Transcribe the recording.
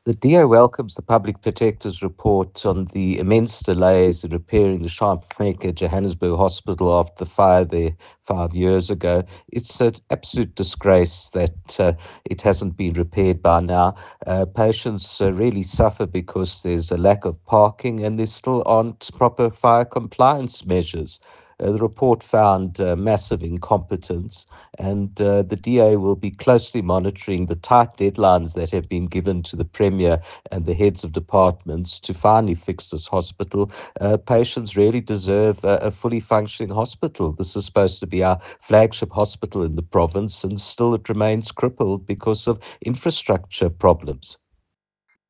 The DA welcomes the Public Protector's report on the immense delays in repairing the Schleimpfennig Johannesburg Hospital after the fire there 5 years ago. It's an absolute disgrace that it hasn't been repaired by now. Patients really suffer because there's a lack of parking and there still aren't proper fire compliance measures. The report found massive incompetence, and the DA will be closely monitoring the tight deadlines that have been given to the Premier and the heads of departments to finally fix this hospital. Patients really deserve a fully functioning hospital. This is supposed to be our flagship hospital in the province, and still it remains crippled because of infrastructure problems.